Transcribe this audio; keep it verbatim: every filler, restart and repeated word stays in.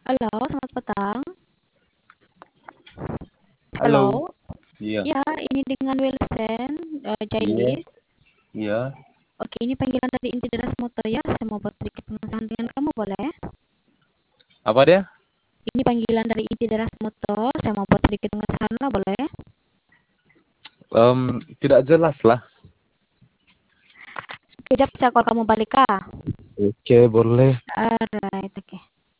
Halo, selamat petang. Halo, Halo. iya, Ya, ini dengan Wilson, eee, iya, Jailis. iya. Oke, ini panggilan dari inti deras motor ya. Saya mau buat sedikit pengenalan dengan kamu, boleh? Apa dia? Ini panggilan dari inti deras motor. Saya mau buat sedikit pengenalan lah, boleh? Em, tidak jelas lah. Kejap, saya call kamu balik, Kak. Oke, boleh. Alright, oke.